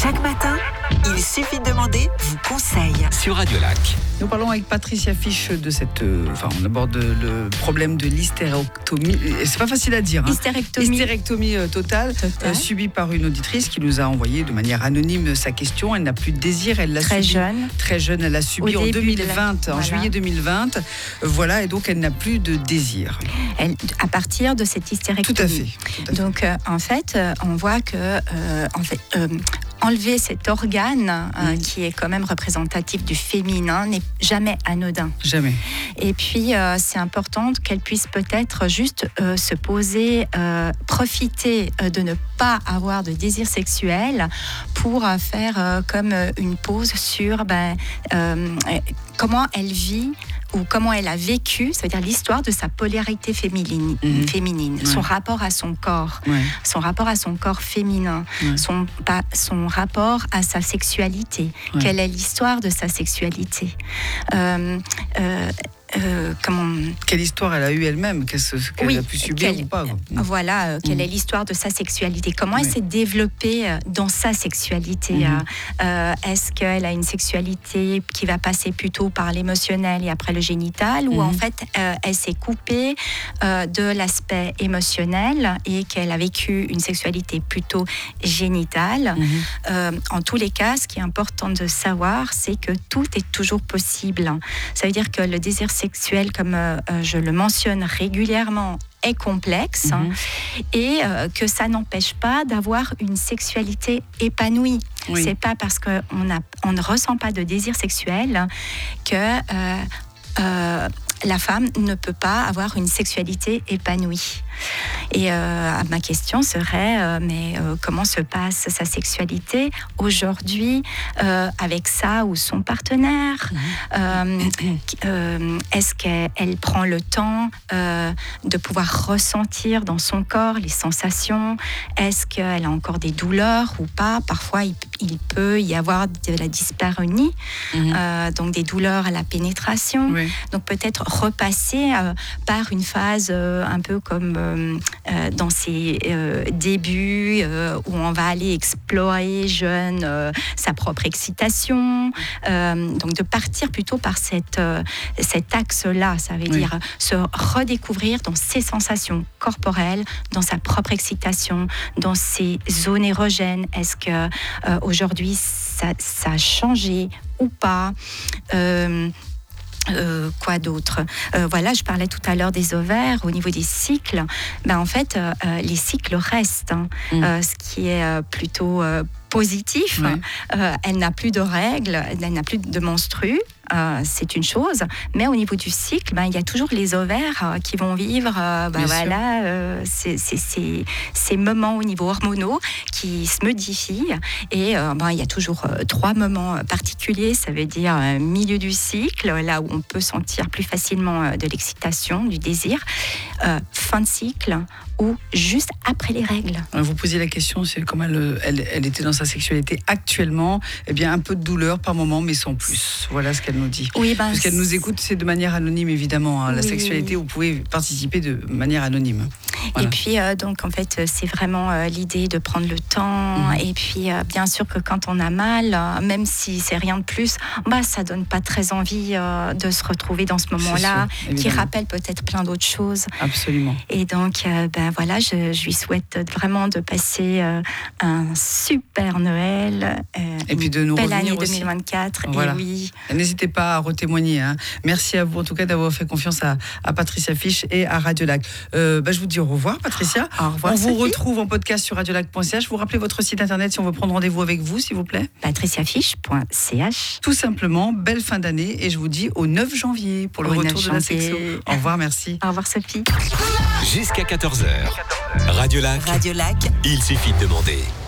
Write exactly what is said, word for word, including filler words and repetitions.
Chaque matin, il suffit de demander, vous conseille. Sur Radiolac. Nous parlons avec Patricia Fiche de cette... Euh, enfin, on aborde le problème de l'hystérectomie. C'est pas facile à dire. Hein. Hystérectomie. Hystérectomie euh, totale, Total. euh, subie par une auditrice qui nous a envoyé de manière anonyme sa question. Elle n'a plus de désir. Elle l'a Très subi, jeune. Très jeune. Elle l'a subi Au en début deux mille vingt, de la... en voilà. juillet deux mille vingt. Euh, voilà, et donc elle n'a plus de désir. Elle, à partir de cette hystérectomie. Tout à fait. Tout à fait. Donc, euh, en fait, euh, on voit que euh, en fait, euh, enlever cet organe euh, mmh. qui est quand même représentatif du féminin n'est jamais anodin. Jamais. Et puis, euh, c'est important qu'elle puisse peut-être juste euh, se poser, euh, profiter euh, de ne pas avoir de désir sexuel pour euh, faire euh, comme euh, une pause sur ben, euh, comment elle vit ou comment elle a vécu, c'est-à-dire l'histoire de sa polarité féminine, mmh. féminine ouais. son rapport à son corps, ouais. son rapport à son corps féminin, ouais. son, pas, son rapport à sa sexualité. Ouais. Quelle est l'histoire de sa sexualité euh, euh, Euh, comment... Quelle histoire elle a eu elle-même, qu'est-ce qu'elle oui, a pu subir ou pas. Voilà, euh, quelle mmh. est l'histoire de sa sexualité, comment oui. elle s'est développée dans sa sexualité. Mmh. Euh, est-ce qu'elle a une sexualité qui va passer plutôt par l'émotionnel et après le génital, mmh. ou en fait euh, elle s'est coupée euh, de l'aspect émotionnel et qu'elle a vécu une sexualité plutôt génitale. Mmh. Euh, en tous les cas, ce qui est important de savoir, c'est que tout est toujours possible. Ça veut dire que le désir sexuel, comme euh, je le mentionne régulièrement, est complexe mmh. hein, et euh, que ça n'empêche pas d'avoir une sexualité épanouie. Oui. C'est pas parce qu'on a, on ne ressent pas de désir sexuel que euh, euh, la femme ne peut pas avoir une sexualité épanouie. Et euh, ma question serait, euh, mais euh, comment se passe sa sexualité aujourd'hui euh, avec ça ou son partenaire mmh. euh, euh, Est-ce qu'elle elle prend le temps euh, de pouvoir ressentir dans son corps les sensations? Est-ce qu'elle a encore des douleurs ou pas? Parfois, il, il peut y avoir de la dyspareunie, mmh. euh, donc des douleurs à la pénétration. Oui. Donc peut-être repasser euh, par une phase euh, un peu comme euh, euh, dans ses euh, débuts euh, où on va aller explorer jeune euh, sa propre excitation, euh, donc de partir plutôt par cette, euh, cet axe-là, ça veut oui. dire se redécouvrir dans ses sensations corporelles, dans sa propre excitation, dans ses zones érogènes. Est-ce que euh, aujourd'hui ça, ça a changé ou pas? euh, Euh, quoi d'autre euh, Voilà, je parlais tout à l'heure des ovaires, au niveau des cycles. Ben, en fait, euh, les cycles restent, hein. mmh. euh, ce qui est euh, plutôt euh, positif. Ouais. Euh, elle n'a plus de règles, elle n'a plus de menstrues. Euh, c'est une chose, mais au niveau du cycle, ben, il y a toujours les ovaires euh, qui vont vivre euh, ben, voilà, euh, c'est, c'est, c'est, ces moments au niveau hormonaux qui se modifient et euh, ben, il y a toujours euh, trois moments particuliers, ça veut dire euh, milieu du cycle, là où on peut sentir plus facilement euh, de l'excitation, du désir, euh, fin de cycle ou juste après les règles. Vous posiez la question, c'est comment elle, elle, elle était dans sa sexualité actuellement, eh bien un peu de douleur par moment, mais sans plus. Voilà ce qu'elle nous dit. Oui, ben, parce qu'elle nous écoute, c'est de manière anonyme évidemment. Hein. La oui. sexualité, vous pouvez participer de manière anonyme. Voilà. Et puis euh, donc en fait c'est vraiment euh, l'idée de prendre le temps mmh. et puis euh, bien sûr que quand on a mal, euh, même si c'est rien de plus, bah ça donne pas très envie euh, de se retrouver dans ce moment-là, sûr, qui rappelle peut-être plein d'autres choses. Absolument. Et donc euh, ben voilà, je, je lui souhaite vraiment de passer euh, un super Noël, euh, et puis de nous belle année aussi. deux mille vingt-quatre. Voilà. Et oui. N'hésitez pas à retémoigner. Hein. Merci à vous en tout cas d'avoir fait confiance à, à Patricia Fiche et à Radiolac. Euh, bah, je vous dis au revoir Patricia. Au revoir, on Sophie. vous retrouve en podcast sur radiolac point c h. Vous rappelez votre site internet si on veut prendre rendez-vous avec vous, s'il vous plaît. patricia fiche point c h. Tout simplement, belle fin d'année et je vous dis au neuf janvier pour le au retour de la sexo. Au revoir, merci. Au revoir Sophie. Jusqu'à quatorze heures. Radiolac. Radiolac. Il suffit de demander.